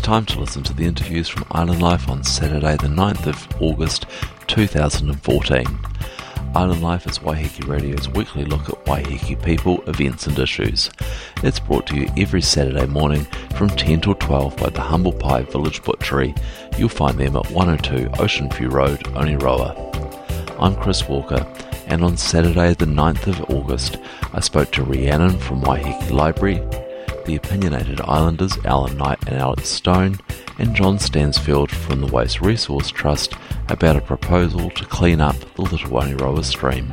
time to listen to the interviews from Island Life on Saturday the 9th of August 2014. Island Life is Waiheke Radio's weekly look at Waiheke people, events and issues. It's brought to you every Saturday morning from 10 till 12 by the Humble Pie Village Butchery. You'll find them at 102 Ocean View Road, Oniroa. I'm Chris Walker, and on Saturday the 9th of August I spoke to Rhiannon from Waiheke Library, the opinionated Islanders Alan Knight and Alex Stone, and John Stansfield from the Waste Resource Trust about a proposal to clean up the Little Oniroa stream.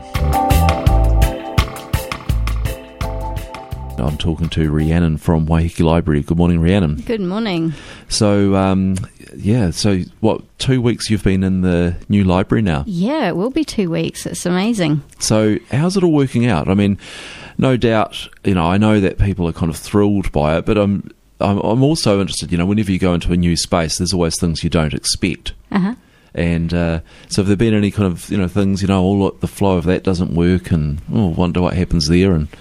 I'm talking to Rhiannon from Waiheke Library. Good morning, Rhiannon. Good morning. So, what, 2 weeks you've been in the new library now? Yeah, it will be 2 weeks. It's amazing. So, how's it all working out? I mean, no doubt, I know that people are kind of thrilled by it, but I'm also interested, whenever you go into a new space, there's always things you don't expect. Uh-huh. And so have there been any kind of, things, look, the flow of that doesn't work and, wonder what happens there? And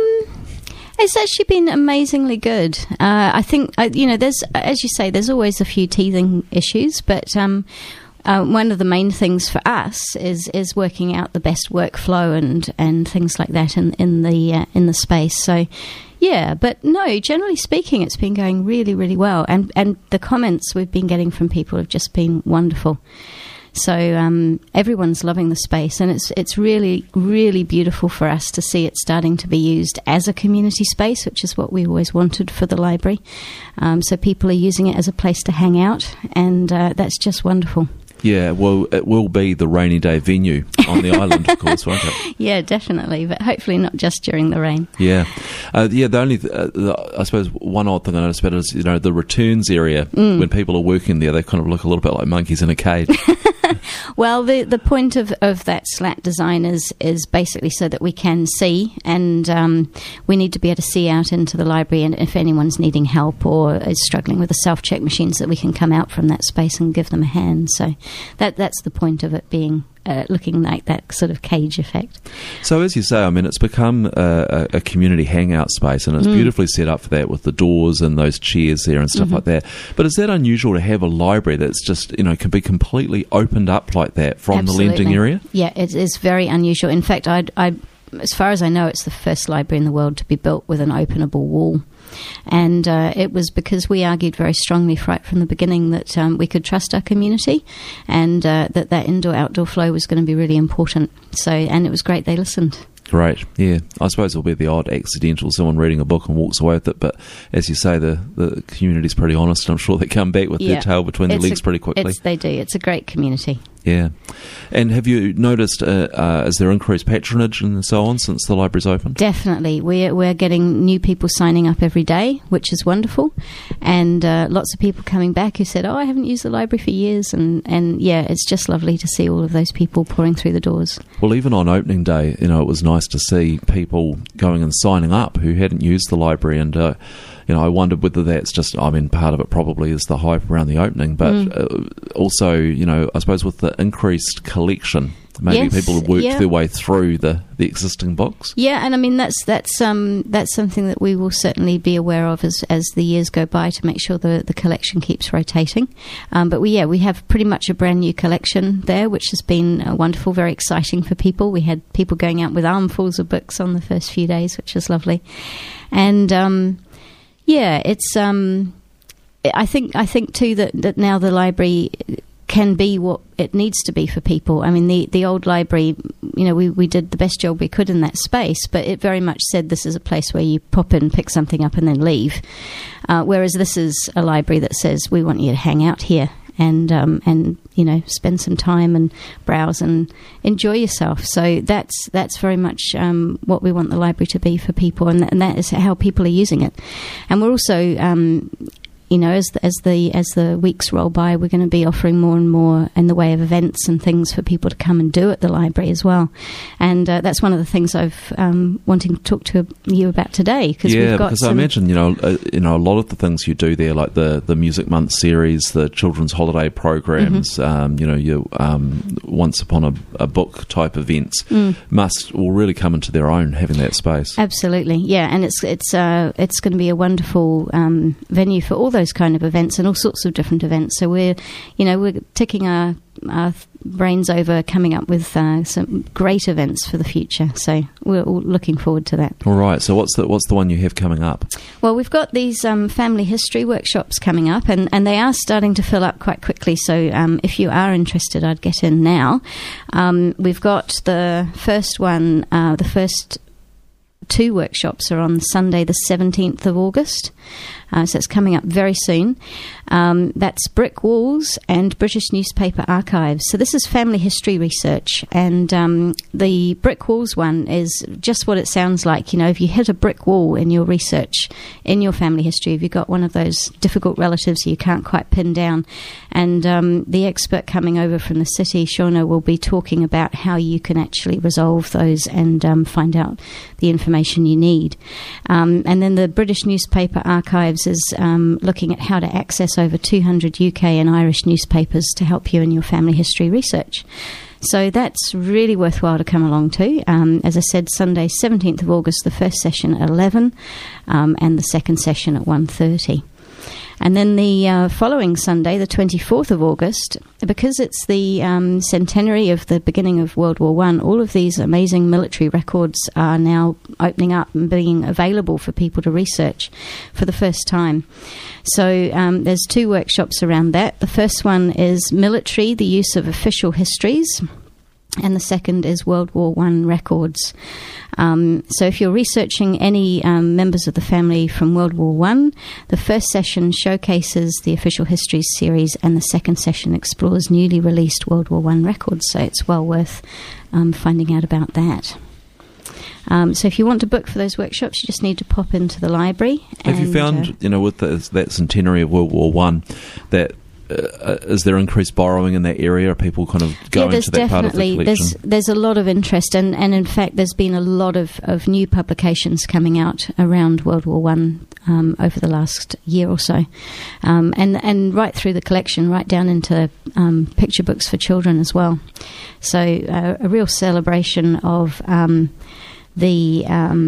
It's actually been amazingly good. I think, there's, as you say, there's always a few teething issues, but one of the main things for us is working out the best workflow and things like that in the space. So, yeah, but no, generally speaking, it's been going really, really well, and the comments we've been getting from people have just been wonderful. So everyone's loving the space, and it's really, really beautiful for us to see it starting to be used as a community space, which is what we always wanted for the library. So people are using it as a place to hang out, and that's just wonderful. Yeah, well, it will be the rainy day venue on the island, of course, won't it? Yeah, definitely, but hopefully not just during the rain. Yeah. The only, I suppose, one odd thing I noticed about it is, the returns area, when people are working there, they kind of look a little bit like monkeys in a cage. Well, the point of that slat design is basically so that we can see, and we need to be able to see out into the library, and if anyone's needing help or is struggling with the self-check machines, that we can come out from that space and give them a hand. So that's the point of it being looking like that sort of cage effect. So as you say, I mean, it's become a community hangout space, and it's beautifully set up for that with the doors and those chairs there and stuff like that. But is that unusual to have a library that's just, can be completely opened up like that from Absolutely. the lending area? Yeah, it is very unusual. In fact, I as far as I know, it's the first library in the world to be built with an openable wall. And it was because we argued very strongly right from the beginning that we could trust our community, and that indoor-outdoor flow was going to be really important. So, and it was great they listened. Great, yeah. I suppose there'll be the odd accidental someone reading a book and walks away with it, but as you say, the community's pretty honest. I'm sure they come back with their tail between their legs pretty quickly. They do. It's a great community. Yeah. And have you noticed, is there increased patronage and so on since the library's opened? Definitely. We're getting new people signing up every day, which is wonderful. And lots of people coming back who said, I haven't used the library for years. And yeah, it's just lovely to see all of those people pouring through the doors. Well, even on opening day, it was nice to see people going and signing up who hadn't used the library. And, I wondered whether that's just, part of it probably is the hype around the opening, but also, I suppose with the increased collection, maybe people have worked their way through the existing books. Yeah, and that's something that we will certainly be aware of as the years go by, to make sure the collection keeps rotating. But we have pretty much a brand new collection there, which has been wonderful, very exciting for people. We had people going out with armfuls of books on the first few days, which was lovely. And it's I think too that now the library can be what it needs to be for people. I mean, the old library, we did the best job we could in that space, but it very much said this is a place where you pop in, pick something up and then leave. Whereas this is a library that says we want you to hang out here and spend some time and browse and enjoy yourself. So that's very much what we want the library to be for people, and that is how people are using it. And we're also as the weeks roll by, we're going to be offering more and more in the way of events and things for people to come and do at the library as well. And that's one of the things I've wanting to talk to you about today. Because I imagine a lot of the things you do there, like the Music Month series, the children's holiday programs, your Once Upon a Book type events, will really come into their own having that space. Absolutely, yeah, and it's going to be a wonderful venue for all those those kind of events and all sorts of different events. So we're ticking our brains over coming up with some great events for the future. So we're all looking forward to that. All right. So what's the one you have coming up? Well, we've got these family history workshops coming up, and they are starting to fill up quite quickly. So if you are interested, I'd get in now. We've got the first one, the first 2 workshops are on Sunday the 17th of August, so it's coming up very soon. That's Brick Walls and British Newspaper Archives. So this is family history research, and the Brick Walls one is just what it sounds like. If you hit a brick wall in your research, in your family history, if you've got one of those difficult relatives you can't quite pin down, and the expert coming over from the city, Shauna, will be talking about how you can actually resolve those and find out the information you need. And then the British Newspaper Archives is looking at how to access over 200 UK and Irish newspapers to help you in your family history research. So that's really worthwhile to come along to. As I said, Sunday 17th of August, the first session at 11 and the second session at 1:30. And then the following Sunday, the 24th of August, because it's the centenary of the beginning of World War I, all of these amazing military records are now opening up and being available for people to research for the first time. So there's 2 workshops around that. The first one is military, the use of official histories, and the second is World War I records. So if you're researching any members of the family from World War I, the first session showcases the official histories series, and the second session explores newly released World War I records. So it's well worth finding out about that. So if you want to book for those workshops, you just need to pop into the library. Have you found, with that centenary of World War I, that is there increased borrowing in that area? Are people kind of going to that part of the collection? There's a lot of interest, and in fact there's been a lot of new publications coming out around World War I over the last year or so, and right through the collection, right down into picture books for children as well. So a real celebration of the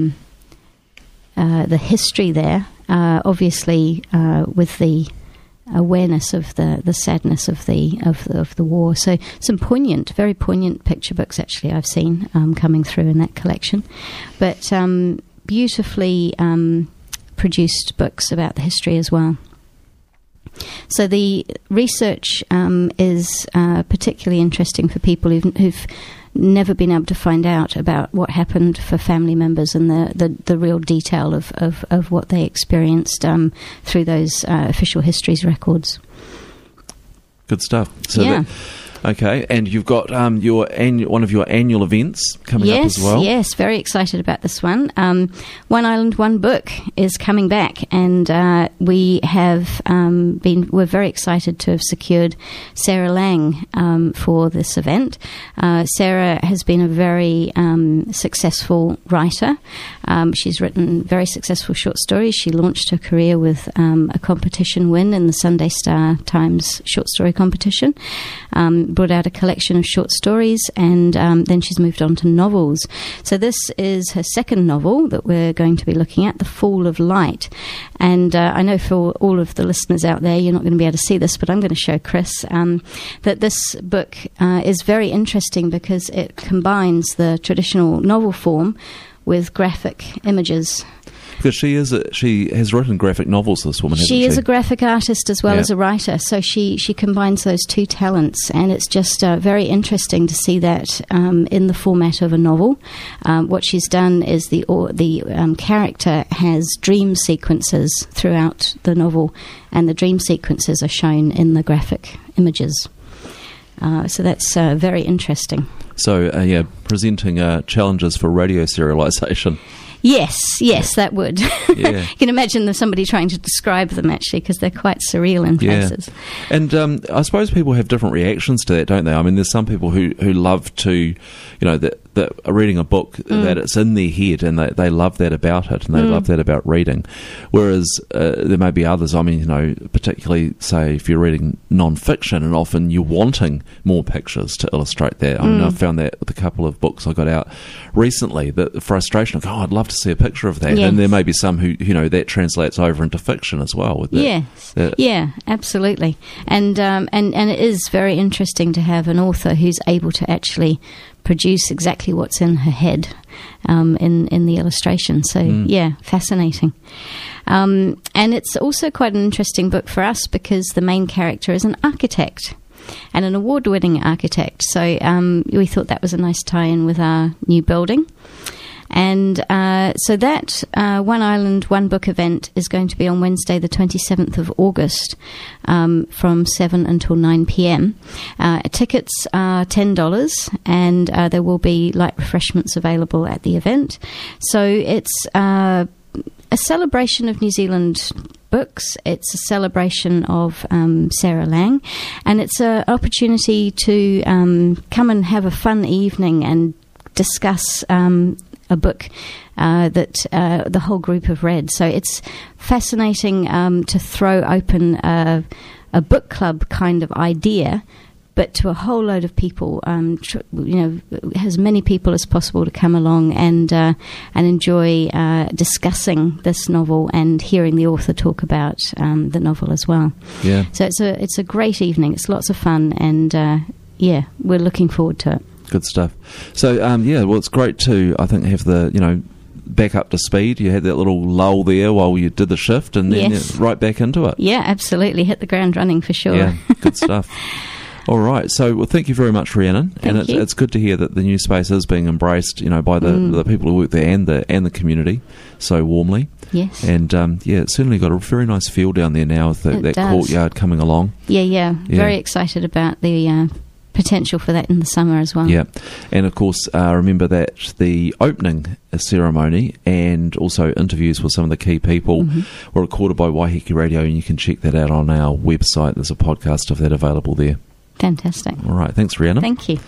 history there, obviously with the awareness of the sadness of the war. So some very poignant picture books actually I've seen coming through in that collection, but beautifully produced books about the history as well. So the research is particularly interesting for people who've never been able to find out about what happened for family members and the real detail of what they experienced through those official histories records. Good stuff. So yeah. Okay, and you've got one of your annual events coming up as well. Yes, very excited about this one. One Island, One Book is coming back, and we have we're very excited to have secured Sarah Lang for this event. Sarah has been a very successful writer. She's written very successful short stories. She launched her career with a competition win in the Sunday Star Times short story competition. Brought out a collection of short stories, and then she's moved on to novels. So this is her second novel that we're going to be looking at, The Fall of Light. And I know for all of the listeners out there, you're not going to be able to see this, but I'm going to show Chris that this book is very interesting because it combines the traditional novel form with graphic images. Because she has written graphic novels, this woman, hasn't she? She is a graphic artist as well as a writer, so she combines those two talents, and it's just very interesting to see that in the format of a novel. What she's done is the character has dream sequences throughout the novel, and the dream sequences are shown in the graphic images. So that's very interesting. So, presenting challenges for radio serialisation. Yes, that would. Yeah. You can imagine somebody trying to describe them, actually, because they're quite surreal in places. And I suppose people have different reactions to that, don't they? I mean, there's some people who love to, that are reading a book that it's in their head, and they love that about it, and they love that about reading. Whereas there may be others, I mean, particularly, say, if you're reading non-fiction, and often you're wanting more pictures to illustrate that. I mean, I found that with a couple of books I got out recently, the frustration of, I'd love to see a picture of that. Yes. And there may be some who, that translates over into fiction as well. With that. Yes, yeah, absolutely. And it is very interesting to have an author who's able to actually produce exactly what's in her head in the illustration. So, yeah, fascinating. And it's also quite an interesting book for us because the main character is an architect, and an award-winning architect. So we thought that was a nice tie-in with our new building. And so that One Island, One Book event is going to be on Wednesday, the 27th of August, from 7 until 9 p.m. Tickets are $10, and there will be light refreshments available at the event. So it's a celebration of New Zealand books. It's a celebration of Sarah Lang, and it's an opportunity to come and have a fun evening and discuss a book that the whole group have read. So it's fascinating to throw open a book club kind of idea, but to a whole load of people, as many people as possible to come along and enjoy discussing this novel and hearing the author talk about the novel as well. Yeah. So it's a great evening. It's lots of fun, and we're looking forward to it. Good stuff. So, well, it's great to, I think, have the, back up to speed. You had that little lull there while you did the shift, and then right back into it. Yeah, absolutely. Hit the ground running for sure. Yeah, good stuff. All right. So, well, thank you very much, Rhiannon. Thank you. It's good to hear that the new space is being embraced, by the people who work there and the community so warmly. Yes. And, it's certainly got a very nice feel down there now with that courtyard coming along. Yeah. Very excited about the potential for that in the summer as well. Yeah, and of course, remember that the opening ceremony and also interviews with some of the key people were recorded by Waiheke Radio, and you can check that out on our website. There's a podcast of that available there. Fantastic. All right, thanks, Rhiannon. Thank you.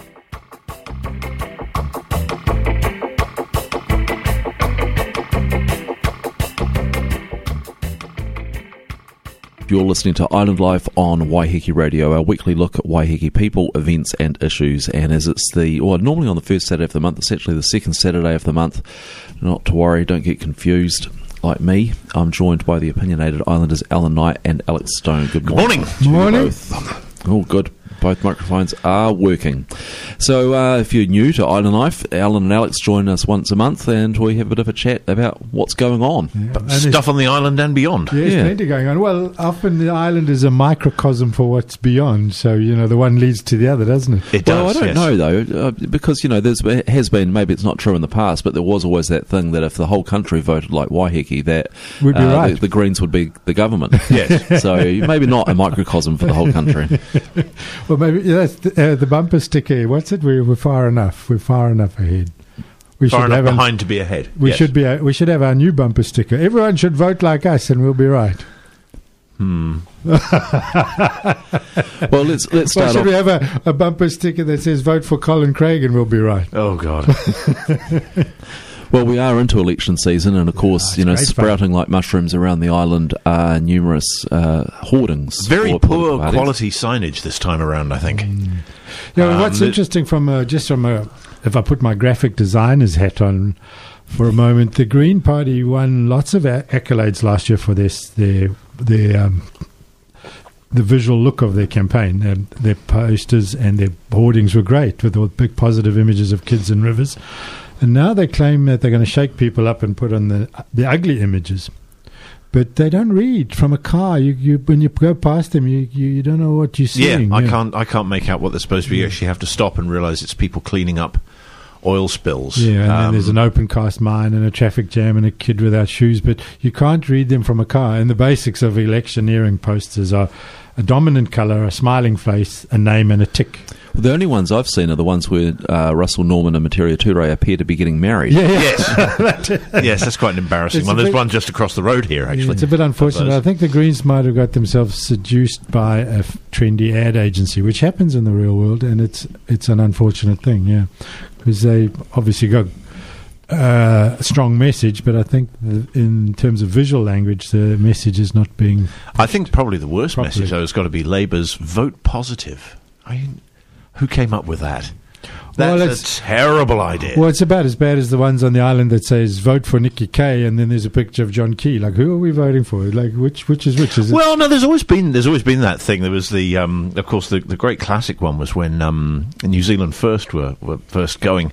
You're listening to Island Life on Waiheke Radio, our weekly look at Waiheke people, events and issues. And as it's normally on the first Saturday of the month, it's actually the second Saturday of the month. Not to worry, don't get confused like me. I'm joined by the opinionated Islanders Alan Knight and Alex Stone. Good morning. Good morning. Oh, good. Both microphones are working. So if you're new to Island Life, Alan and Alex join us once a month, and we have a bit of a chat about what's going on. Yeah. Stuff on the island and beyond. There's plenty going on. Well, often the island is a microcosm for what's beyond, so, the one leads to the other, doesn't it? It does, I don't know, though, because, there has been, maybe it's not true in the past, but there was always that thing that if the whole country voted like Waiheke, that would be right. The Greens would be the government. Yes. So maybe not a microcosm for the whole country. Well, maybe that's the bumper sticker. What's it? We're far enough. We're far enough ahead. Far enough behind to be ahead. We should have our new bumper sticker. Everyone should vote like us, and we'll be right. Well, let's start should off. We have a bumper sticker that says "Vote for Colin Craig" and we'll be right? Oh God. Well, we are into election season, and of course, sprouting like mushrooms around the island are numerous hoardings. Very poor quality signage this time around, I think. What's interesting if I put my graphic designer's hat on for a moment, the Green Party won lots of accolades last year for the visual look of their campaign. Their posters and their hoardings were great, with all big positive images of kids and rivers. And now they claim that they're going to shake people up and put on the ugly images. But they don't read from a car. You when you go past them, you don't know what you're seeing. Yeah, I can't make out what they're supposed to be. You actually have to stop and realise it's people cleaning up oil spills. Yeah, and then there's an open cast mine and a traffic jam and a kid without shoes. But you can't read them from a car. And the basics of electioneering posters are a dominant colour, a smiling face, a name and a tick. Well, the only ones I've seen are the ones where Russell Norman and Materia Ture appear to be getting married. Yes. Yes, that's quite an embarrassing one. There's one just across the road here, actually. Yeah, it's a bit unfortunate. I think the Greens might have got themselves seduced by a trendy ad agency, which happens in the real world, and it's an unfortunate thing, yeah. Because they obviously got a strong message, but I think in terms of visual language, the message is not being... I think probably the worst properly. message, though, has got to be Labour's vote positive. Who came up with that? That's a terrible idea. Well, it's about as bad as the ones on the island that says vote for Nikki Kay, and then there's a picture of John Key. Like, who are we voting for? Like, which is which? Is it? Well, no, there's always been that thing. There was the, of course, the great classic one was when New Zealand First were first going.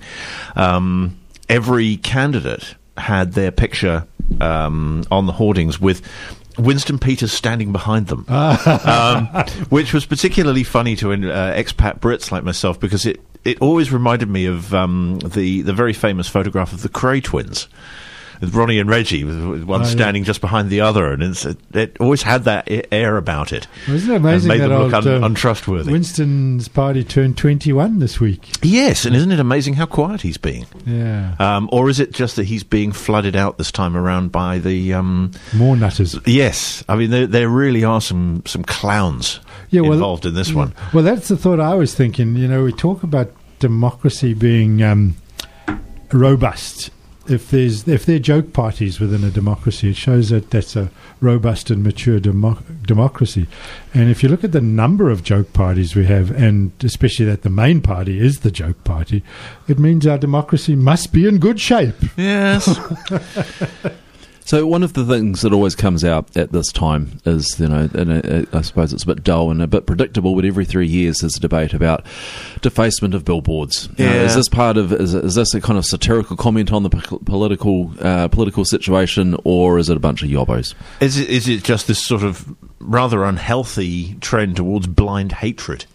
Every candidate had their picture on the hoardings with Winston Peters standing behind them, which was particularly funny to expat Brits like myself, because it always reminded me of the very famous photograph of the Kray twins, with Ronnie and Reggie, with one standing just behind the other, and it always had that air about it. Isn't it amazing and made that them look old, untrustworthy? Winston's party turned 21 this week. Yes, and isn't it amazing how quiet he's being? Yeah. Or is it just that he's being flooded out this time around by the... more nutters. Yes. I mean, there really are some clowns involved in this one. Well, that's the thought I was thinking. We talk about democracy being robust. If there are joke parties within a democracy, it shows that that's a robust and mature democracy. And if you look at the number of joke parties we have, and especially that the main party is the joke party, it means our democracy must be in good shape. Yes. So one of the things that always comes out at this time is, and I suppose it's a bit dull and a bit predictable, but every 3 years there's a debate about defacement of billboards. Yeah. Is this a kind of satirical comment on the political situation, or is it a bunch of yobbos? Is it just this sort of rather unhealthy trend towards blind hatred?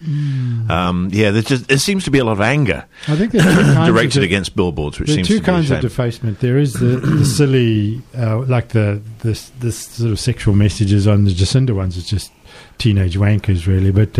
There seems to be a lot of anger. I think there's two kinds directed against billboards, which seems to be two kinds of defacement. There is the silly, like this sort of sexual messages on the Jacinda ones. It's just teenage wankers, really. But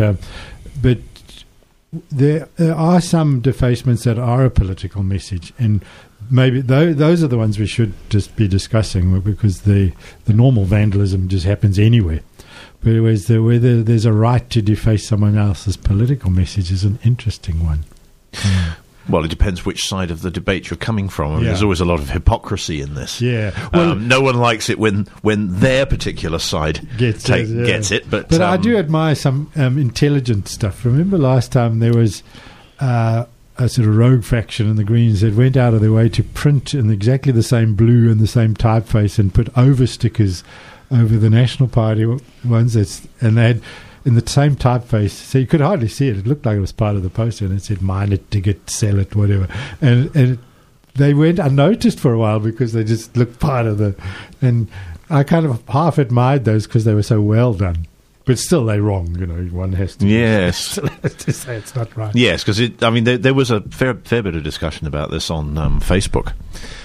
there are some defacements that are a political message, and maybe those are the ones we should just be discussing, because the normal vandalism just happens anywhere. But whether there's a right to deface someone else's political message is an interesting one. Well, it depends which side of the debate you're coming from. I mean, there's always a lot of hypocrisy in this. Yeah. Well, no one likes it when their particular side gets it. But I do admire some intelligent stuff. Remember last time there was a sort of rogue faction in the Greens that went out of their way to print in exactly the same blue and the same typeface and put over stickers over the National Party ones. And they had... in the same typeface, so you could hardly see it. It looked like it was part of the poster, and it said "mine it, dig it, sell it," whatever. And they went unnoticed for a while because they just looked part of the. And I kind of half admired those because they were so well done. But still, they're wrong. One has to. Yes. to say it's not right. Yes, because there was a fair bit of discussion about this on Facebook.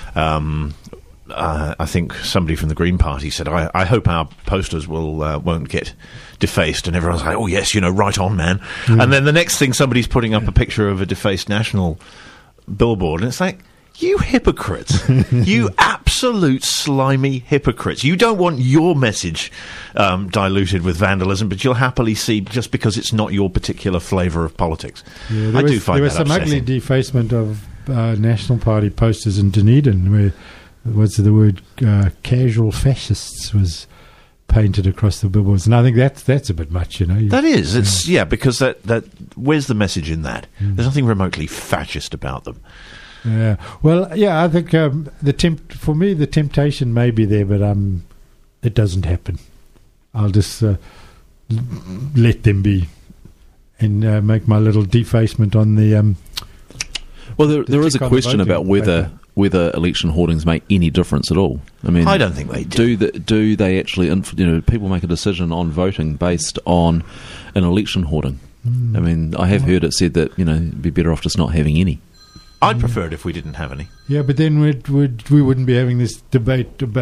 I think somebody from the Green Party said, I hope our posters won't get defaced, and everyone's like, oh yes, right on, man. And then the next thing, somebody's putting up a picture of a defaced National billboard, and it's like, you hypocrites. You absolute slimy hypocrites. You don't want your message diluted with vandalism, but you'll happily see just because it's not your particular flavour of politics. Yeah, I do find that there was some upsetting. ugly defacement of National Party posters in Dunedin, where what's the word? Casual fascists was painted across the billboards, and I think that's a bit much, That is, it's because that where's the message in that? There's nothing remotely fascist about them. Yeah, well, yeah, I think for me the temptation may be there, but it doesn't happen. I'll just let them be, and make my little defacement on the. Well, there is a question about whether election hoardings make any difference at all. I mean, I don't think they do. Do they actually? People make a decision on voting based on an election hoarding. I mean, I have heard it said that it'd be better off just not having any. I'd prefer it if we didn't have any. Yeah, but then we wouldn't be having this debate about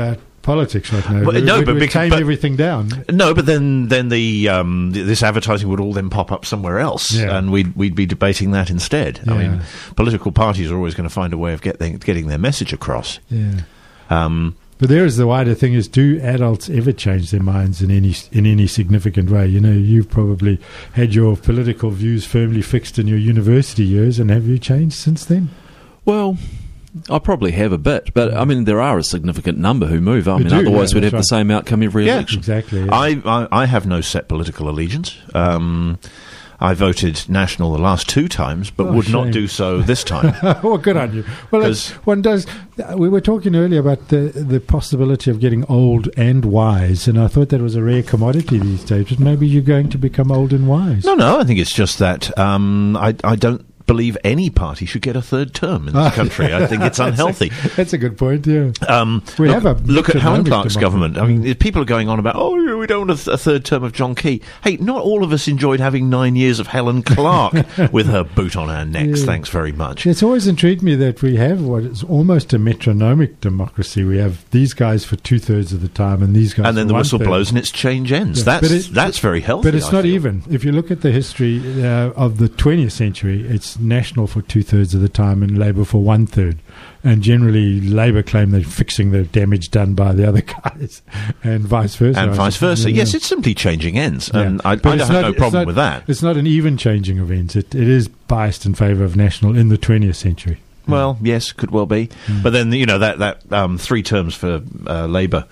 politics right now. Well, we'd tame everything down. No, but then the this advertising would all then pop up somewhere else, and we'd be debating that instead. Yeah. I mean, political parties are always going to find a way of getting their message across. Yeah. But there is the wider thing: is do adults ever change their minds in any significant way? You know, you've probably had your political views firmly fixed in your university years, and have you changed since then? Well, I probably have a bit, but I mean, there are a significant number who move. I mean, otherwise we'd have the same outcome every election. Exactly. Yeah. I have no set political allegiance. I voted National the last 2 times, but would not do so this time. Well, good on you. Well, one does. We were talking earlier about the possibility of getting old and wise, and I thought that was a rare commodity these days. But maybe you're going to become old and wise. No, I think it's just that I don't believe any party should get a 3rd term in this country. I think it's unhealthy. That's a good point, yeah. Look at Helen Clark's government. I mean, people are going on about, we don't want a 3rd term of John Key. Hey, not all of us enjoyed having 9 years of Helen Clark with her boot on our necks. Yeah. Thanks very much. It's always intrigued me that we have what is almost a metronomic democracy. We have these guys for 2/3 of the time and these guys and then for the whistle 1/3. Blows and its change ends. Yeah. That's very healthy. But it's not even. If you look at the history of the 20th century, it's National for 2/3 of the time and Labour for 1/3. And generally, Labour claim they're fixing the damage done by the other guys, and vice versa. And vice versa. Yes, it's simply changing ends, and I don't have no problem with that. It's not an even changing of ends. It is biased in favour of National in the 20th century. Well, yes, could well be. But then, that 3 terms for Labour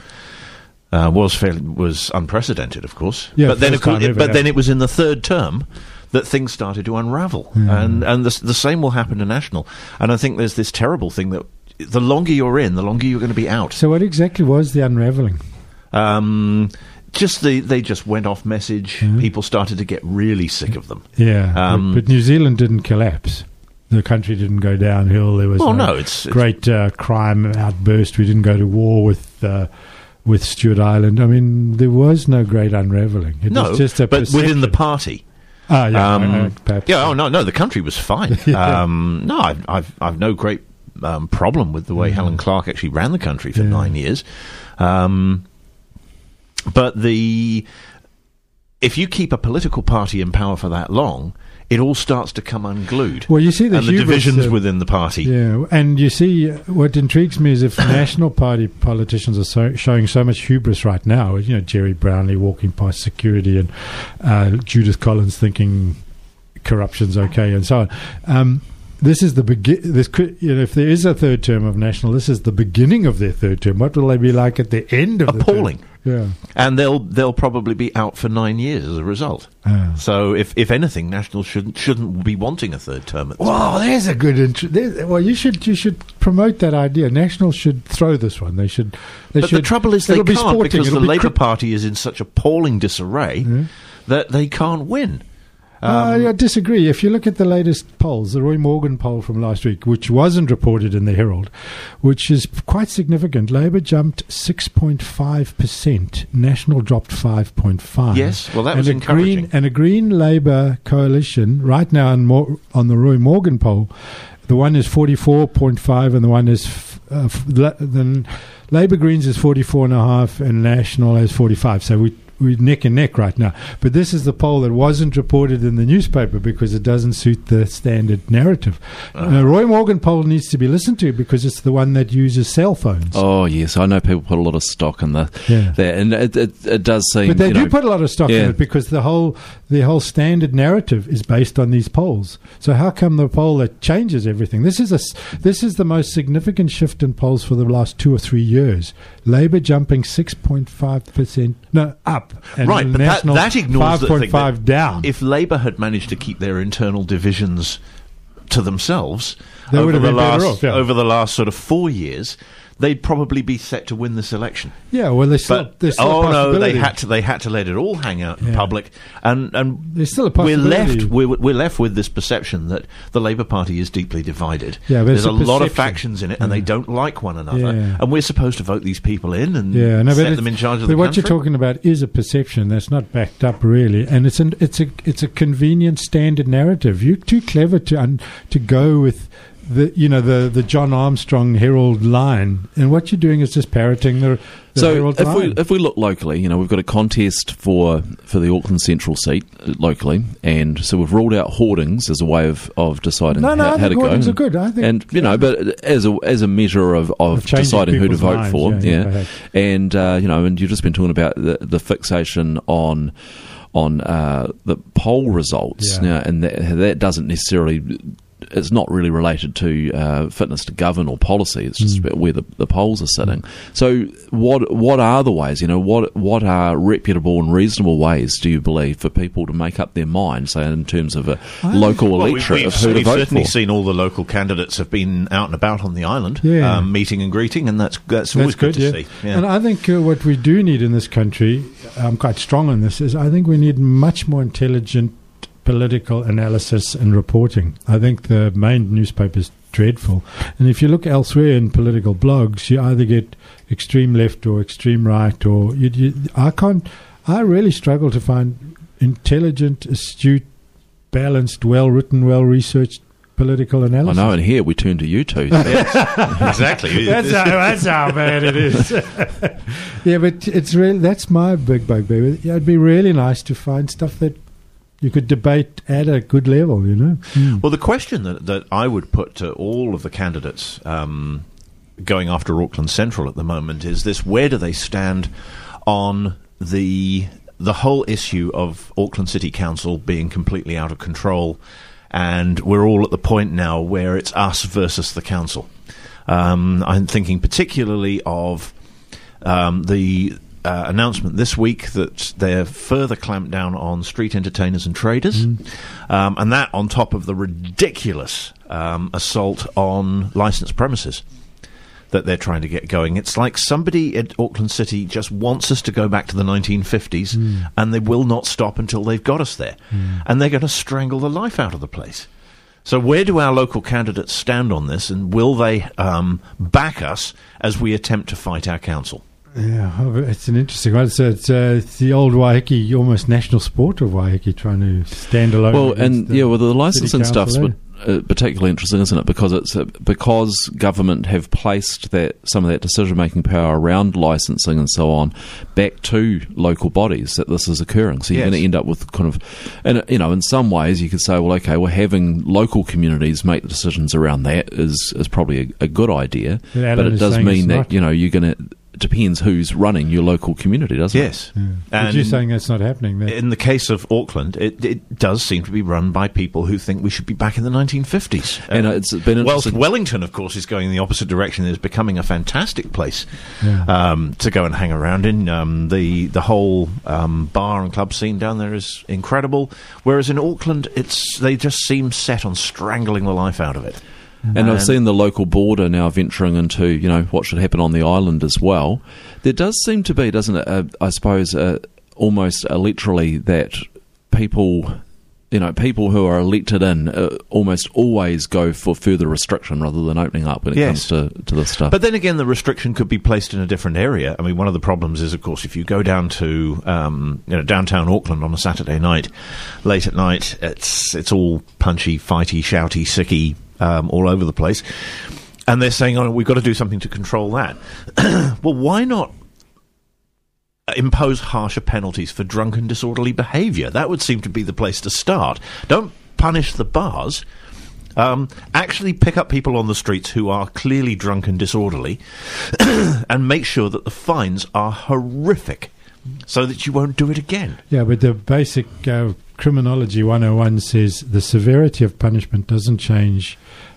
was unprecedented, of course. Yeah, but then it was in the 3rd term that things started to unravel, and the same will happen to National. And I think there's this terrible thing that the longer you're in, the longer you're going to be out. So what exactly was the unraveling? They just went off message. People started to get really sick of them. Yeah, but New Zealand didn't collapse. The country didn't go downhill. There was great crime outburst. We didn't go to war with Stewart Island. I mean, there was no great unraveling. It was just a but within the party. Perhaps. Yeah. Oh no, the country was fine. No, I've no great problem with the way Helen Clark actually ran the country for 9 years. But if you keep a political party in power for that long, it all starts to come unglued. Well, you see the divisions within the party. Yeah, and you see what intrigues me is if National Party politicians are showing so much hubris right now. Jerry Brownlee walking past security and Judith Collins thinking corruption's okay and so on. This is the if there is a 3rd term of National, this is the beginning of their 3rd term. What will they be like at the end of appalling? Yeah, and they'll probably be out for 9 years as a result. So if anything, National shouldn't be wanting a 3rd term. At this point. There's a good. You should promote that idea. National should throw this one. They should. But the trouble is they can't because the Labour Party is in such appalling disarray that they can't win. I disagree. If you look at the latest polls, the Roy Morgan poll from last week, which wasn't reported in the Herald, which is quite significant, Labour jumped 6.5%, National dropped 5.5%. Yes, well, that was encouraging. And a Green Labour coalition, right now on the Roy Morgan poll, the one is 44.5 and the one is... then Labour Greens is 44.5 and National has 45. So we're neck and neck right now. But this is the poll that wasn't reported in the newspaper because it doesn't suit the standard narrative. Roy Morgan poll needs to be listened to because it's the one that uses cell phones. Oh, yes. I know people put a lot of stock in that. And it does seem... But they do put a lot of stock in it because the whole standard narrative is based on these polls. So how come the poll that changes everything? This is the most significant shift in polls for the last 2 or 3 years. Labour jumping 6.5%, up. And right, but that ignores 5.5 down. If Labour had managed to keep their internal divisions to themselves over the last sort of 4 years, they'd probably be set to win this election. Yeah, well, there's still a possibility. They had to let it all hang out in public, and there's still a possibility. We're left with this perception that the Labour Party is deeply divided. Yeah, there's a lot of factions in it, and they don't like one another. And we're supposed to vote these people in and set them in charge of the country. But what you're talking about is a perception that's not backed up really, and it's a convenient standard narrative. You're too clever to go with the John Armstrong Herald line, and what you're doing is just parroting So if we look locally, we've got a contest for the Auckland Central seat locally, and so we've ruled out hoardings as a way of deciding how to go. Hoardings are good, I think. And but as a measure of deciding who to vote for, and and you've just been talking about the fixation on the poll results, and that doesn't necessarily. It's not really related to fitness to govern or policy. It's just about where the polls are sitting. So, what are the ways? What are reputable and reasonable ways, do you believe, for people to make up their mind, say in terms of a local electorate of who to vote for? We've certainly seen all the local candidates have been out and about on the island, meeting and greeting, and that's always good to see. Yeah. And I think what we do need in this country, I'm quite strong on this, is I think we need much more intelligent political analysis and reporting. I think the main newspaper is dreadful. And if you look elsewhere in political blogs, you either get extreme left or extreme right, or I really struggle to find intelligent, astute, balanced, well-written, well-researched political analysis. I know, and here we turn to you two. Exactly. That's how bad it is. Yeah, but it's really, that's my big bugbear. It'd be really nice to find stuff that you could debate at a good level, Well, the question that I would put to all of the candidates going after Auckland Central at the moment is this: where do they stand on the whole issue of Auckland City Council being completely out of control, and we're all at the point now where it's us versus the council. I'm thinking particularly of the announcement this week that they're further clamped down on street entertainers and traders, and that on top of the ridiculous assault on licensed premises that they're trying to get going. It's like somebody at Auckland City just wants us to go back to the 1950s, and they will not stop until they've got us there, and they're going to strangle the life out of the place. So where do our local candidates stand on this, and will they back us as we attempt to fight our council? Yeah, it's an interesting one. So it's the old Waiheke, almost national sport of Waiheke, trying to stand alone. Well, and the licensing stuff's particularly interesting, isn't it? Because government have placed some of that decision-making power around licensing and so on back to local bodies that this is occurring. So you're going to end up with kind of, and in some ways you could say, well, okay, having local communities make the decisions around that is probably a good idea, but it does mean that you're going to. It depends who's running your local community, doesn't it? Yes. Yeah. But you're saying that's not happening then? In the case of Auckland, it does seem to be run by people who think we should be back in the 1950s. And it's been interesting. Wellington, of course, is going in the opposite direction. It's becoming a fantastic place to go and hang around in. The whole bar and club scene down there is incredible. Whereas in Auckland, they just seem set on strangling the life out of it. And I've seen the local border now venturing into, what should happen on the island as well. There does seem to be, doesn't it, I suppose, almost electorally that people who are elected in almost always go for further restriction rather than opening up when it comes to this stuff. But then again, the restriction could be placed in a different area. I mean, one of the problems is, of course, if you go down to downtown Auckland on a Saturday night, late at night, it's all punchy, fighty, shouty, sicky, all over the place. And they're saying, we've got to do something to control that. Well, why not impose harsher penalties for drunken, disorderly behaviour? That would seem to be the place to start. Don't punish the bars. Actually pick up people on the streets who are clearly drunk and disorderly and make sure that the fines are horrific so that you won't do it again. Yeah, but the basic Criminology 101 says the severity of punishment doesn't change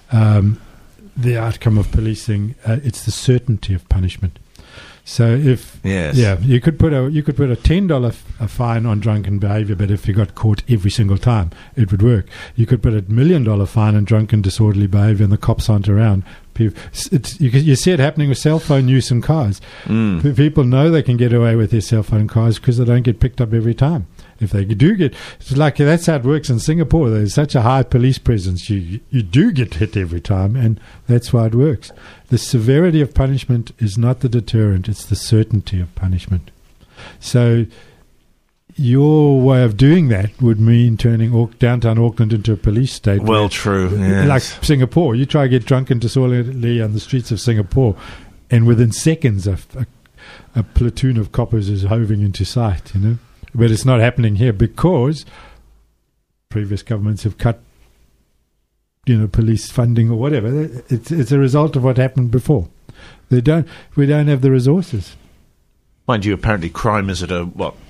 the outcome of policing. It's the certainty of punishment. So you could put a $10 fine on drunken behaviour, but if you got caught every single time, it would work. You could put a $1 million fine on drunken disorderly behaviour, and the cops aren't around. You see it happening with cell phone use in cars. People know they can get away with their cell phone cars because they don't get picked up every time. If they do get, it's like that's how it works in Singapore. There's such a high police presence. You do get hit every time, and that's why it works. The severity of punishment is not the deterrent; it's the certainty of punishment. So, your way of doing that would mean turning downtown Auckland into a police state. Well, true. Yes. Like Singapore, you try to get drunk and disorderly on the streets of Singapore, and within seconds, a a platoon of coppers is hoving into sight, But it's not happening here because previous governments have cut, police funding or whatever. It's a result of what happened before. We don't have the resources. Mind you, apparently crime is at a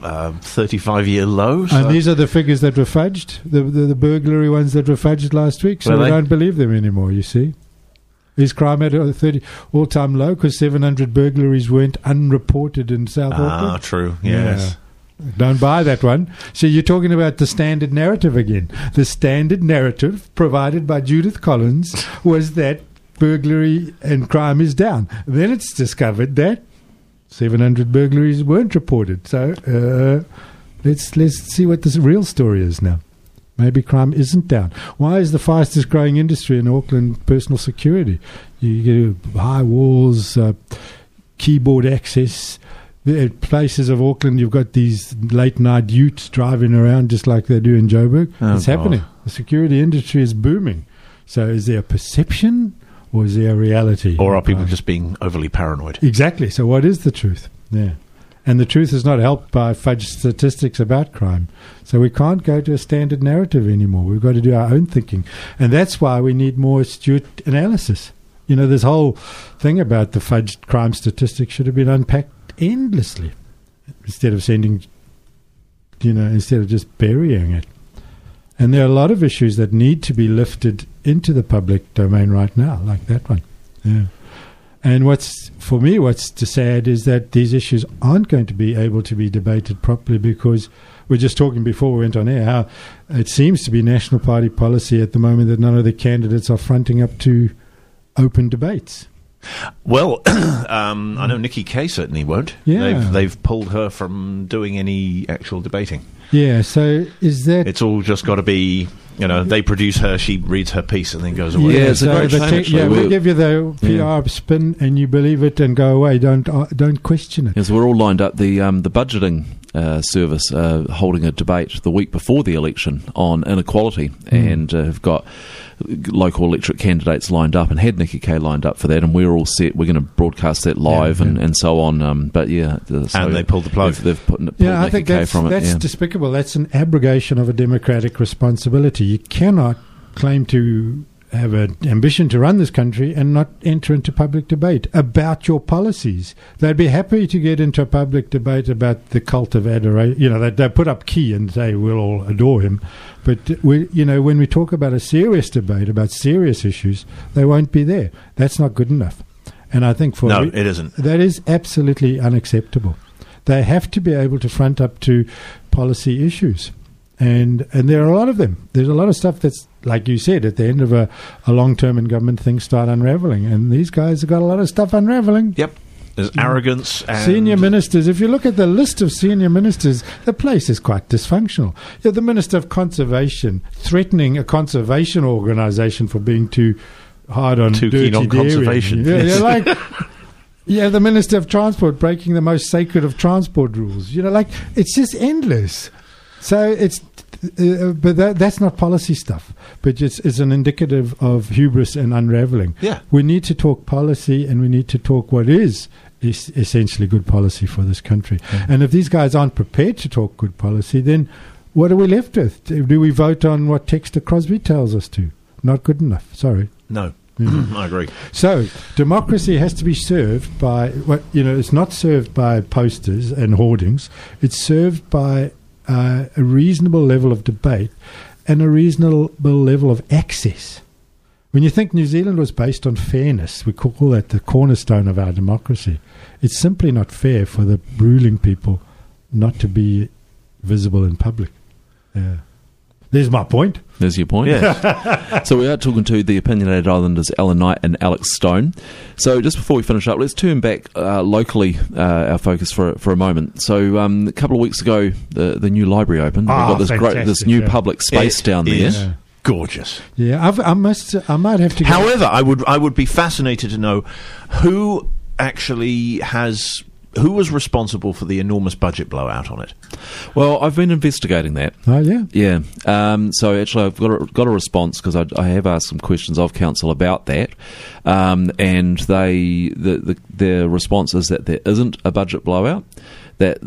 35-year low. So. And these are the figures that were fudged, the burglary ones that were fudged last week. So we don't believe them anymore. You see, is crime at a 30 all-time low because 700 burglaries weren't unreported in South Auckland? Ah, true. Yes. Yeah. Don't buy that one. So you're talking about the standard narrative again. The standard narrative provided by Judith Collins was that burglary and crime is down. Then it's discovered that 700 burglaries weren't reported. So let's see what the real story is now. Maybe crime isn't down. Why is the fastest growing industry in Auckland personal security? You get high walls, keyboard access. At places of Auckland, you've got these late night utes driving around just like they do in Joburg. It's happening. The security industry is booming. So is there a perception or is there a reality? Or are people just being overly paranoid? Exactly. So what is the truth? Yeah. And the truth is not helped by fudged statistics about crime. So we can't go to a standard narrative anymore. We've got to do our own thinking. And that's why we need more astute analysis. This whole thing about the fudged crime statistics should have been unpacked endlessly instead of instead of just burying it. And there are a lot of issues that need to be lifted into the public domain right now, like that one. Yeah. And what's sad is that these issues aren't going to be able to be debated properly because we're just talking before we went on air how it seems to be National Party policy at the moment that none of the candidates are fronting up to open debates. Well, I know Nikki Kay certainly won't. Yeah. They've pulled her from doing any actual debating. Yeah, so is that... It's all just got to be, they produce her, she reads her piece and then goes away. Yeah, it's a great shame. We give you the PR spin and you believe it and go away. Don't question it. Yes, we're all lined up. The budgeting service holding a debate the week before the election on inequality and have got local electorate candidates lined up and had Nikki Kay lined up for that, and we're all set. We're going to broadcast that live and so on. But yeah, so and they pulled the plug. They've pulled Nikki Kay from it. That's despicable. That's an abrogation of a democratic responsibility. You cannot claim to have an ambition to run this country and not enter into public debate about your policies. They'd be happy to get into a public debate about the cult of adoration. They put up Key and say we'll all adore him. But when we talk about a serious debate about serious issues, they won't be there. That's not good enough. And I think it isn't. That is absolutely unacceptable. They have to be able to front up to policy issues. And there are a lot of them. There's a lot of stuff that's, like you said, at the end of a long term in government, things start unravelling. And these guys have got a lot of stuff unravelling. Yep. There's arrogance and... Senior ministers. If you look at the list of senior ministers, the place is quite dysfunctional. The Minister of Conservation threatening a conservation organisation for being too hard on too dirty keen on dairy. Conservation. Yeah, the Minister of Transport breaking the most sacred of transport rules. It's just endless. So but that's not policy stuff. But it's an indicative of hubris and unravelling. Yeah, we need to talk policy, and we need to talk what is essentially good policy for this country. Yeah. And if these guys aren't prepared to talk good policy, then what are we left with? Do we vote on what Texter Crosby tells us to? Not good enough. Sorry. No. I agree. So democracy has to be served by it's not served by posters and hoardings. It's served by a reasonable level of debate and a reasonable level of access. When you think New Zealand was based on fairness, we call that the cornerstone of our democracy. It's simply not fair for the ruling people not to be visible in public. Yeah. There's my point. There's your point. Yeah. So we are talking to the opinionated islanders Alan Knight and Alex Stone. So just before we finish up, let's turn back locally, our focus for a moment. So a couple of weeks ago, the new library opened. We've got this new public space down there. Yeah. Gorgeous. Yeah, I might have to go. However, I would be fascinated to know who actually has who was responsible for the enormous budget blowout on it? Well, I've been investigating that. Oh, yeah. Yeah. So actually, I've got a response because I have asked some questions of council about that, and their response is that there isn't a budget blowout, that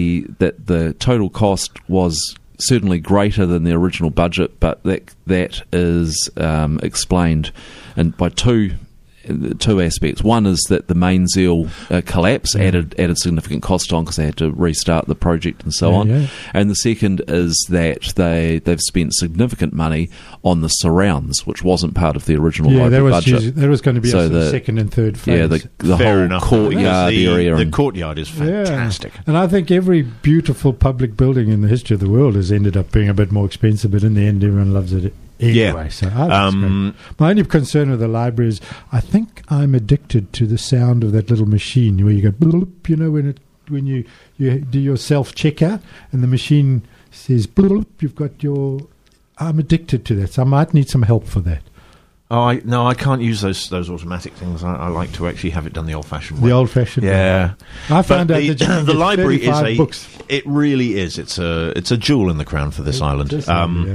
the total cost was certainly greater than the original budget, but that is explained by two aspects. One is that the main Zeal collapse added significant cost on because they had to restart the project and so on. Yeah. And the second is that they've spent significant money on the surrounds, which wasn't part of the original library budget. That was going to be the second and third phase. Yeah, the whole courtyard area. The courtyard is fantastic. Yeah. And I think every beautiful public building in the history of the world has ended up being a bit more expensive, but in the end everyone loves it. Anyway, so my only concern with the library is I think I'm addicted to the sound of that little machine where you go bloop, when you do your self checkout and the machine says bloop, you've got your. I'm addicted to that, so I might need some help for that. No, I can't use those automatic things. I like to actually have it done the old-fashioned way. The old-fashioned way. I found out that the library is books. It really is. It's a jewel in the crown for this island.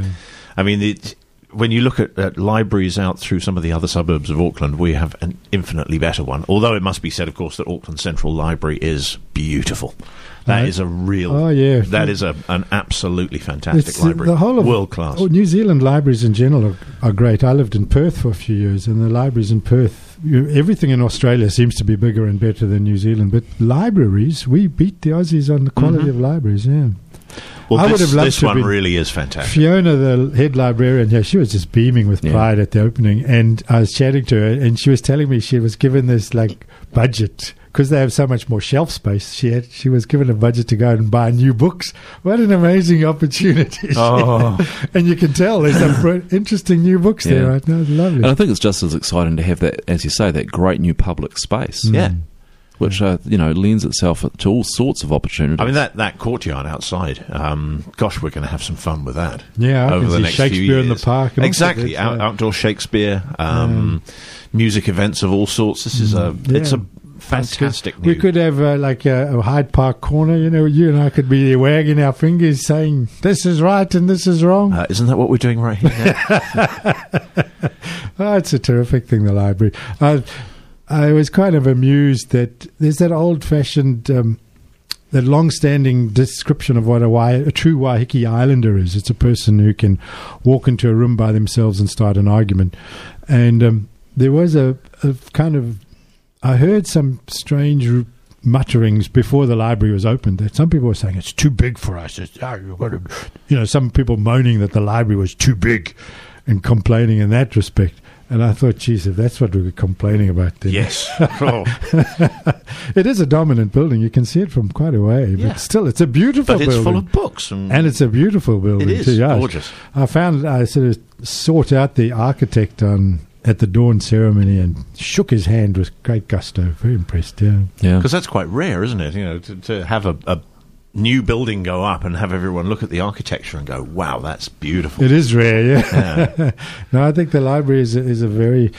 I mean, when you look at libraries out through some of the other suburbs of Auckland, we have an infinitely better one. Although it must be said, of course, that Auckland Central Library is beautiful. That is a real... Oh, yeah. That is an absolutely fantastic library. The whole of world class. New Zealand libraries in general are great. I lived in Perth for a few years, and the libraries in Perth... everything in Australia seems to be bigger and better than New Zealand, but libraries, we beat the Aussies on the quality of libraries, yeah. Well, this one really is fantastic. Fiona, the head librarian, she was just beaming with pride at the opening, and I was chatting to her, and she was telling me she was given this budget because they have so much more shelf space. She was given a budget to go and buy new books. What an amazing opportunity! And you can tell there's some interesting new books there right now. It's lovely, and I think it's just as exciting to have that, as you say, that great new public space. Yeah. Which lends itself to all sorts of opportunities. I mean, that courtyard outside. Gosh, we're going to have some fun with that. Yeah, over the next Shakespeare few years. In the park. Exactly, outdoor Shakespeare, music events of all sorts. This is it's a fantastic. We could have a Hyde Park corner. You and I could be there wagging our fingers, saying this is right and this is wrong. Isn't that what we're doing right here now? It's a terrific thing, the library. I was kind of amused that there's that old-fashioned, that long-standing description of what a true Waiheke Islander is. It's a person who can walk into a room by themselves and start an argument. And there was a kind of... I heard some strange mutterings before the library was opened that some people were saying it's too big for us. You've got to, some people moaning that the library was too big and complaining in that respect. And I thought, geez, if that's what we were complaining about, then... Yes. It is a dominant building. You can see it from quite a way. But still, it's a beautiful building. But it's full of books. And it's a beautiful building, it is, too. Yeah. Gorgeous. I sort of sought out the architect at the dawn ceremony and shook his hand with great gusto. Very impressed, yeah. Because that's quite rare, isn't it? To have a new building go up and have everyone look at the architecture and go, wow, that's beautiful. It is rare, yeah. No, I think the library is a very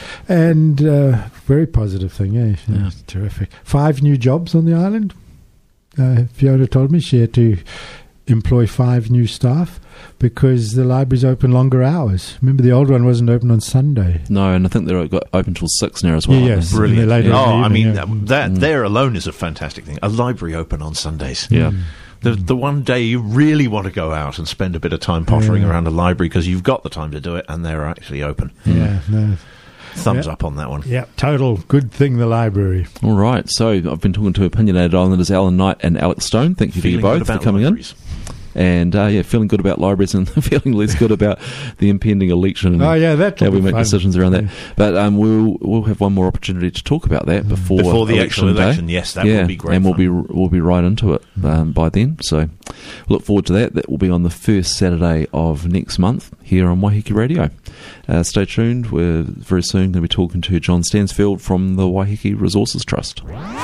very positive thing. It's terrific. 5 new jobs on the island. Fiona told me she had to employ 5 new staff because the library's open longer hours. Remember, the old one wasn't open on Sunday. No, and I think they're open till 6 now as well. Yes, brilliant. Later that there alone is a fantastic thing. A library open on Sundays. Yeah. The one day you really want to go out and spend a bit of time pottering around a library because you've got the time to do it and they're actually open. Yeah, no. Thumbs up on that one. Yeah, total good thing, the library. All right, so I've been talking to Opinionated Islanders Alan Knight and Alex Stone. Thank you to you both for coming in. And feeling good about libraries and feeling less good about the impending election and how we make decisions around that. But we'll have one more opportunity to talk about that before the actual election. Yes, that would be great. And we'll be right into it by then. So look forward to that. That will be on the first Saturday of next month here on Waiheke Radio. Stay tuned. We're very soon going to be talking to John Stansfield from the Waiheke Resources Trust.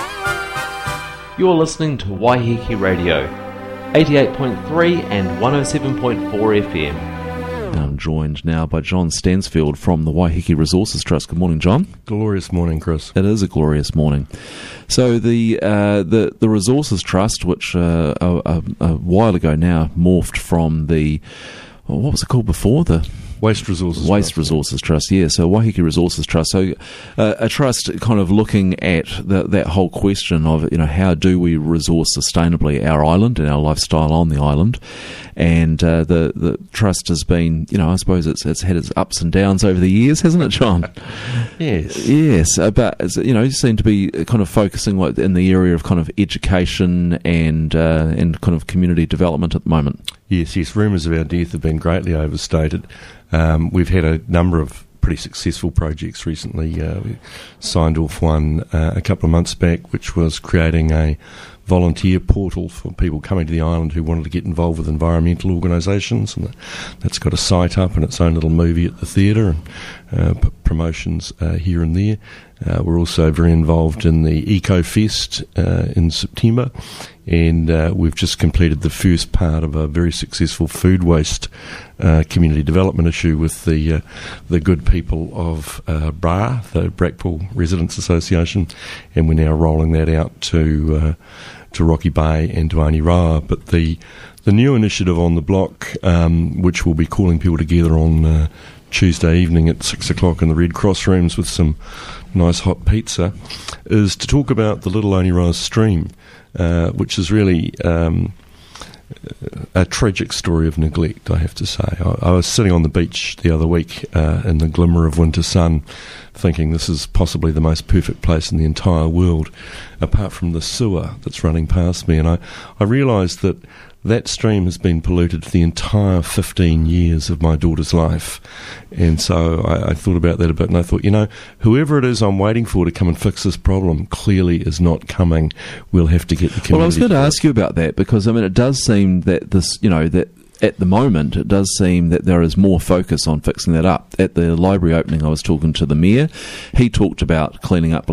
You're listening to Waiheke Radio, 88.3 and 107.4 FM. I'm joined now by John Stansfield from the Waiheke Resources Trust. Good morning, John. Glorious morning, Chris. It is a glorious morning. So the Resources Trust, which a while ago now morphed from the, what was it called before? The Waste Resources Trust, yeah. So Waiheke Resources Trust. So a trust kind of looking at that whole question of, how do we resource sustainably our island and our lifestyle on the island? And the trust has been, I suppose it's had its ups and downs over the years, hasn't it, John? Yes. Yes, but you seem to be kind of focusing in the area of kind of education and kind of community development at the moment. Yes. Rumours of our death have been greatly overstated. We've had a number of pretty successful projects recently. We signed off one a couple of months back, which was creating a volunteer portal for people coming to the island who wanted to get involved with environmental organisations, and that's got a site up and its own little movie at the theatre and promotions here and there. We're also very involved in the EcoFest in September, and we've just completed the first part of a very successful food waste community development issue with the good people of BRA, the Brackpool Residents Association, and we're now rolling that out to Rocky Bay and to Aotearoa. But the new initiative on the block, which will be calling people together on Tuesday evening at 6 o'clock in the Red Cross rooms with some nice hot pizza, is to talk about the Little Aotearoa Stream, which is really a tragic story of neglect, I have to say. I was sitting on the beach the other week in the glimmer of winter sun, thinking this is possibly the most perfect place in the entire world, apart from the sewer that's running past me. And I realised that stream has been polluted for the entire 15 years of my daughter's life. And so I thought about that a bit, and I thought, whoever it is I'm waiting for to come and fix this problem clearly is not coming. We'll have to get the community. Well, I was going to ask you about that, because, it does seem that this, that at the moment, it does seem that there is more focus on fixing that up. At the library opening, I was talking to the mayor. He talked about cleaning up the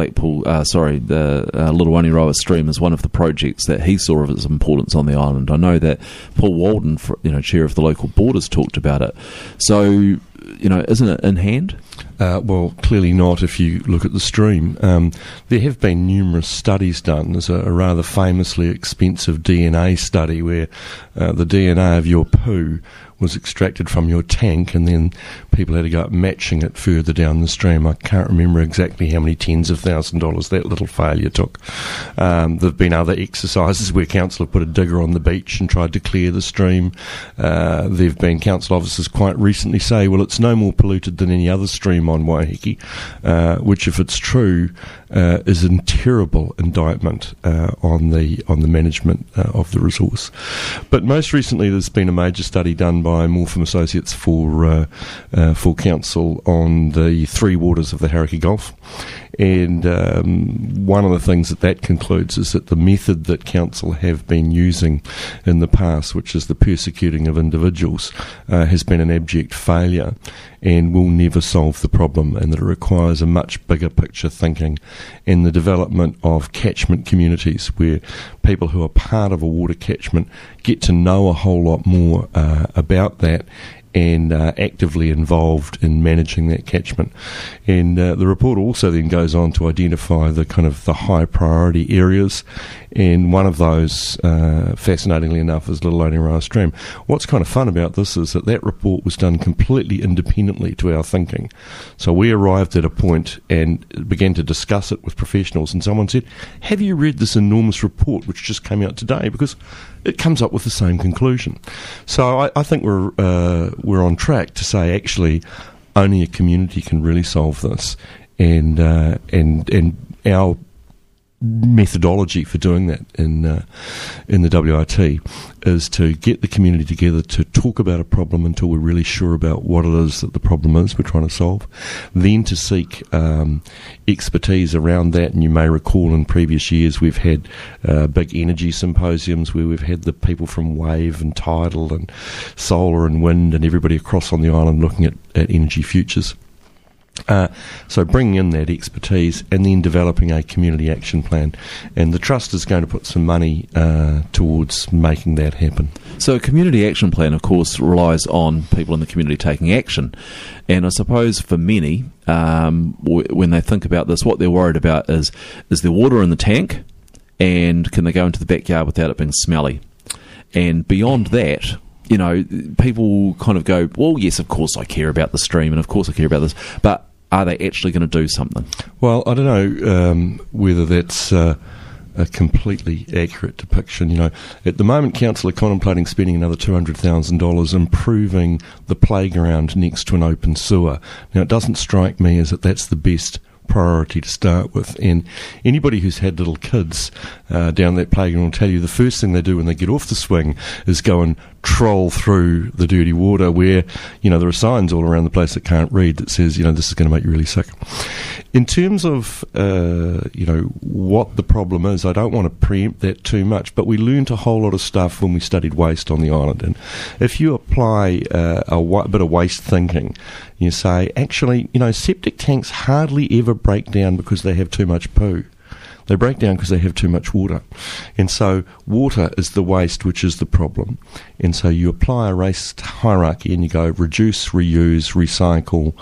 Little Aotearoa Stream as one of the projects that he saw of its importance on the island. I know that Paul Walden, chair of the local board, has talked about it. So, isn't it in hand? Well, clearly not if you look at the stream. There have been numerous studies done. There's a rather famously expensive DNA study where the DNA of your poo was extracted from your tank, and then people had to go up matching it further down the stream. I can't remember exactly how many tens of $1,000s that little failure took. There have been other exercises where council have put a digger on the beach and tried to clear the stream. There have been council officers quite recently say, well, it's no more polluted than any other stream on Waiheke, which, if it's true, is a terrible indictment on the management of the resource. But most recently, there's been a major study done by Morpham Associates for council on the three waters of the Hauraki Gulf. And one of the things that concludes is that the method that council have been using in the past, which is the persecuting of individuals, has been an abject failure and will never solve the problem, and that it requires a much bigger picture thinking in the development of catchment communities where people who are part of a water catchment get to know a whole lot more about that and actively involved in managing that catchment. And the report also then goes on to identify the kind of the high priority areas, and one of those, fascinatingly enough, is Little Aotearoa Stream. What's kind of fun about this is that report was done completely independently to our thinking. So we arrived at a point and began to discuss it with professionals, and someone said, have you read this enormous report which just came out today? Because it comes up with the same conclusion. So I think we're on track to say, actually, only a community can really solve this, and our methodology for doing that in the WIT is to get the community together to talk about a problem until we're really sure about what it is that the problem is we're trying to solve, then to seek expertise around that. And you may recall in previous years we've had big energy symposiums where we've had the people from Wave and Tidal and Solar and Wind and everybody across on the island looking at energy futures. So bringing in that expertise and then developing a community action plan. And the Trust is going to put some money towards making that happen. So a community action plan, of course, relies on people in the community taking action. And I suppose for many, when they think about this, what they're worried about is there water in the tank, and can they go into the backyard without it being smelly? And beyond that, you know, people kind of go, well, yes, of course I care about the stream, and of course I care about this, but are they actually going to do something? Well, I don't know whether that's a completely accurate depiction. You know, at the moment, council are contemplating spending another $200,000 improving the playground next to an open sewer. Now, it doesn't strike me as that's the best priority to start with, and anybody who's had little kids down that playground will tell you the first thing they do when they get off the swing is go and troll through the dirty water where, you know, there are signs all around the place that can't read that says, you know, this is going to make you really sick. In terms of, you know, what the problem is, I don't want to preempt that too much, but we learned a whole lot of stuff when we studied waste on the island. And if you apply a bit of waste thinking, you say, actually, you know, septic tanks hardly ever break down because they have too much poo. They break down because they have too much water. And so water is the waste, which is the problem. And so you apply a waste hierarchy and you go reduce, reuse, recycle,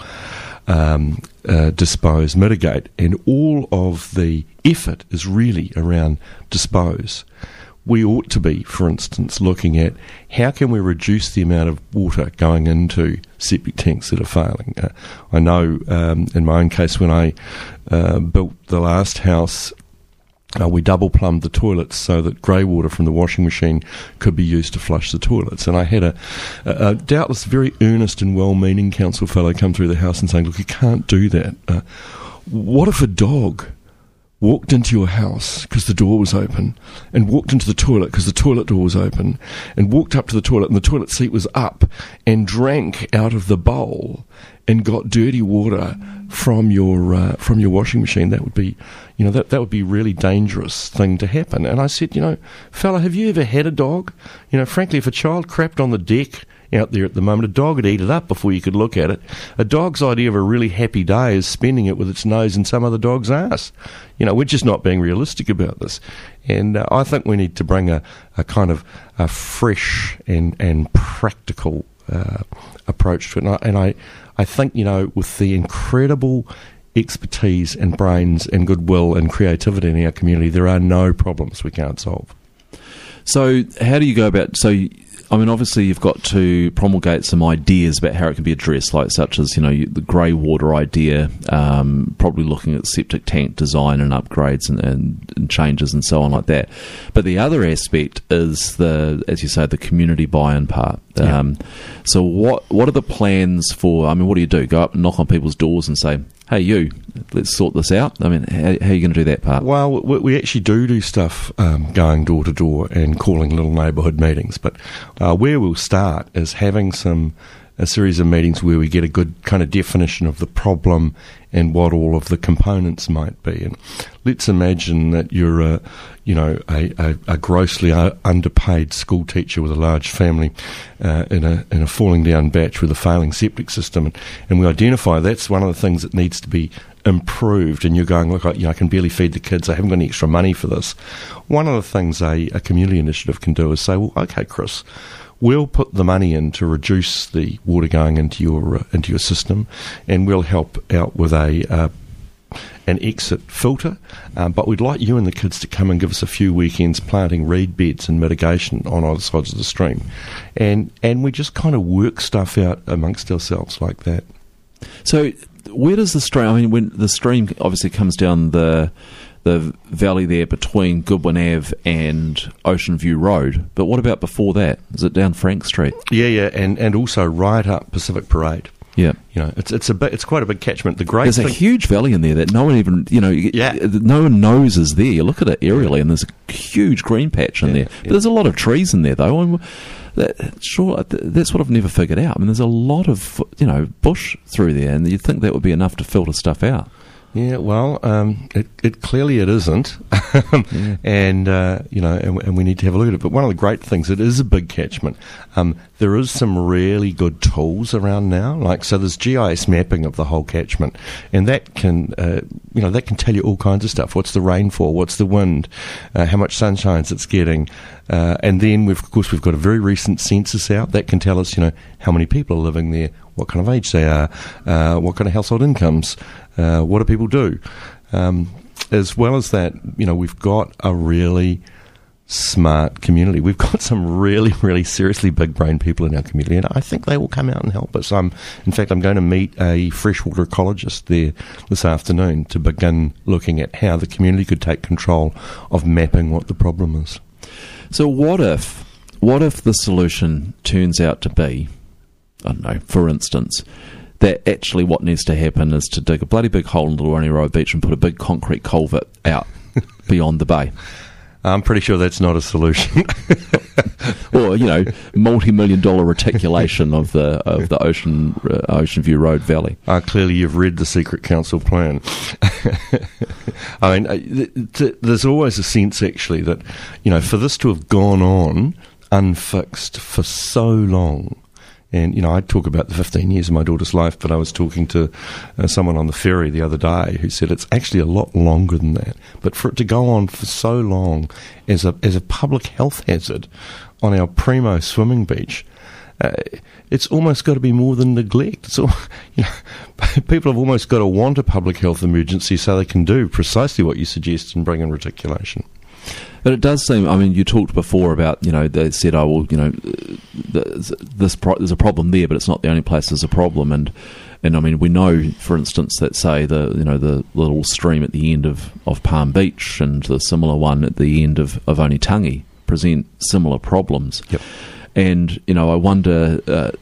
dispose, mitigate. And all of the effort is really around dispose. We ought to be, for instance, looking at how can we reduce the amount of water going into septic tanks that are failing. I know in my own case when I built the last house, we double plumbed the toilets so that grey water from the washing machine could be used to flush the toilets. And I had a doubtless very earnest and well-meaning council fellow come through the house and saying, look, you can't do that. What if a dog walked into your house because the door was open, and walked into the toilet because the toilet door was open, and walked up to the toilet and the toilet seat was up, and drank out of the bowl and got dirty water from your washing machine? That would be, you know, that would be a really dangerous thing to happen. And I said, you know, fella, have you ever had a dog? You know, frankly, if a child crapped on the deck out there at the moment, a dog would eat it up before you could look at it. A dog's idea of a really happy day is spending it with its nose in some other dog's ass. You know, we're just not being realistic about this. And I think we need to bring a kind of a fresh and practical approach to it. And I think, you know, with the incredible expertise and brains and goodwill and creativity in our community, there are no problems we can't solve. So how do you go about... I mean, obviously, you've got to promulgate some ideas about how it can be addressed, like such as, you know, the grey water idea, probably looking at septic tank design and upgrades and changes and so on like that. But the other aspect is as you say, the community buy-in part. Yeah. So what are the plans for? I mean, what do? Go up and knock on people's doors and say, hey, you, let's sort this out? I mean, how are you going to do that part? Well, we actually do stuff going door to door and calling little neighbourhood meetings. But where we'll start is having a series of meetings where we get a good kind of definition of the problem and what all of the components might be. And let's imagine that you're a grossly underpaid school teacher with a large family in a falling down batch with a failing septic system, and we identify that's one of the things that needs to be improved. And you're going, look, I can barely feed the kids, I haven't got any extra money for this. One of the things a community initiative can do is say, well, okay, Chris, we'll put the money in to reduce the water going into your system, and we'll help out with an exit filter. But we'd like you and the kids to come and give us a few weekends planting reed beds and mitigation on either sides of the stream, and we just kind of work stuff out amongst ourselves like that. So where does the stream? I mean, when the stream obviously comes down the valley there between Goodwin Ave and Ocean View Road, but what about before that? Is it down Frank Street? Yeah, and also right up Pacific Parade. Yeah, you know, it's quite a big catchment. There's a huge valley in there that no one even, you know, no one knows is there. You look at it aerially, and there's a huge green patch in there. But there's a lot of trees in there, though. That's what I've never figured out. I mean, there's a lot of, you know, bush through there, and you'd think that would be enough to filter stuff out. Yeah, well, it clearly it isn't, and and we need to have a look at it. But one of the great things, it is a big catchment. There is some really good tools around now, so there's GIS mapping of the whole catchment, and that can that can tell you all kinds of stuff. What's the rainfall? What's the wind? How much sunshine it's getting? And then we've got a very recent census out that can tell us how many people are living there, what kind of age they are, what kind of household incomes. What do people do? As well as that, we've got a really smart community. We've got some really, really seriously big brain people in our community, and I think they will come out and help us. In fact, I'm going to meet a freshwater ecologist there this afternoon to begin looking at how the community could take control of mapping what the problem is. So what if the solution turns out to be, I don't know, for instance, that actually what needs to happen is to dig a bloody big hole in Little Oneiroi Beach and put a big concrete culvert out beyond the bay? I'm pretty sure that's not a solution. Or, multi-million-dollar reticulation of the Ocean View Road Valley. Clearly you've read the Secret Council plan. I mean, there's always a sense, actually, that, for this to have gone on unfixed for so long. And, I talk about the 15 years of my daughter's life, but I was talking to someone on the ferry the other day who said it's actually a lot longer than that. But for it to go on for so long as a public health hazard on our primo swimming beach, it's almost got to be more than neglect. It's people have almost got to want a public health emergency so they can do precisely what you suggest and bring in reticulation. But it does seem, you talked before about, they said, there's a problem there, but it's not the only place there's a problem. And we know, for instance, that, say, the little stream at the end of Palm Beach and the similar one at the end of Onitangi present similar problems. Yep. And, I wonder...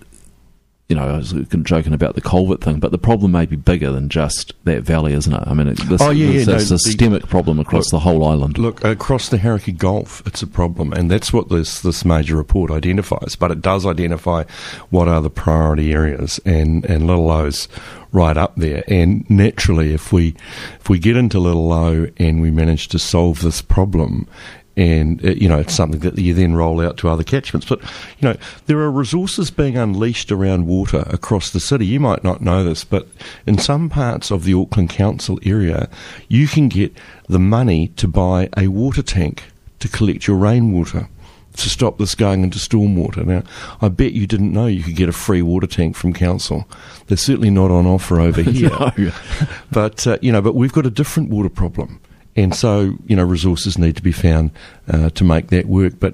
I was joking about the culvert thing, but the problem may be bigger than just that valley, isn't it? It's a systemic problem across the whole island. Look, across the Hauraki Gulf, it's a problem, and that's what this major report identifies. But it does identify what are the priority areas, and Little O's right up there. And naturally, if we get into Little O and we manage to solve this problem, and, it's something that you then roll out to other catchments. But, there are resources being unleashed around water across the city. You might not know this, but in some parts of the Auckland Council area, you can get the money to buy a water tank to collect your rainwater, to stop this going into stormwater. Now, I bet you didn't know you could get a free water tank from council. They're certainly not on offer over here. No. But, but we've got a different water problem. And so, resources need to be found to make that work. But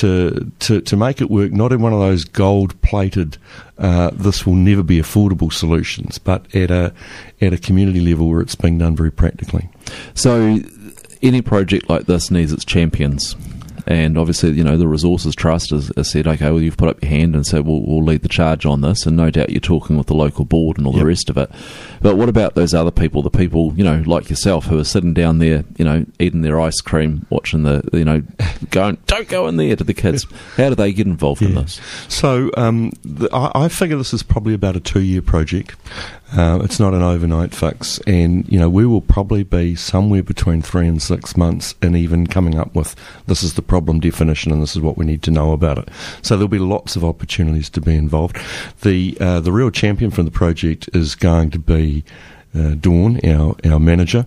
to make it work, not in one of those gold-plated, this will never be affordable solutions, but at a community level where it's being done very practically. So, any project like this needs its champions. And obviously, the Resources Trust has said, okay, well, you've put up your hand and said, we'll lead the charge on this. And no doubt you're talking with the local board and all the rest of it. But what about those other people, the people, like yourself, who are sitting down there, eating their ice cream, watching going, don't go in there, to the kids? How do they get involved in this? So I figure this is probably about a 2-year project. It's not an overnight fix, and we will probably be somewhere between 3 and 6 months in even coming up with this is the problem definition and this is what we need to know about it. So there'll be lots of opportunities to be involved. The real champion from the project is going to be Dawn, our manager,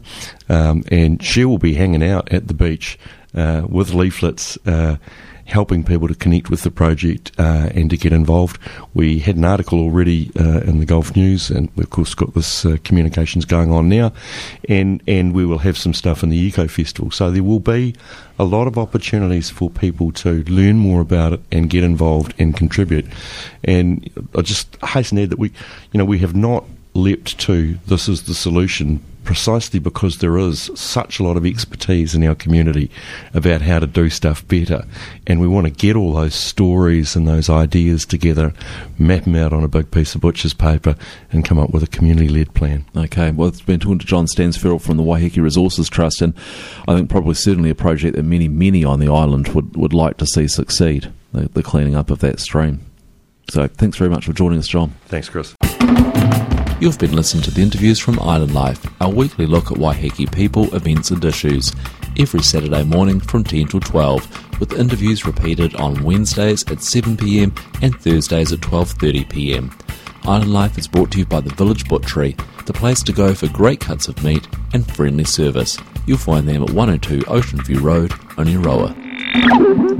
and she will be hanging out at the beach with leaflets, helping people to connect with the project and to get involved. We had an article already in the Gulf News, and we've of course got this communications going on now, and we will have some stuff in the Eco Festival. So there will be a lot of opportunities for people to learn more about it and get involved and contribute. And I just hasten to add that we have not leapt to this is the solution precisely because there is such a lot of expertise in our community about how to do stuff better, and we want to get all those stories and those ideas together, map them out on a big piece of butcher's paper and come up with a community-led plan. Okay, well, it's been talking to John Stansferrell from the Waiheke Resources Trust, and I think probably certainly a project that many on the island would like to see succeed, the cleaning up of that stream. So thanks very much for joining us, John. Thanks, Chris. You've been listening to the interviews from Island Life, our weekly look at Waiheke people, events and issues, every Saturday morning from 10 till 12, with interviews repeated on Wednesdays at 7pm and Thursdays at 12:30pm. Island Life is brought to you by the Village Butchery, the place to go for great cuts of meat and friendly service. You'll find them at 102 Ocean View Road, Oneroa.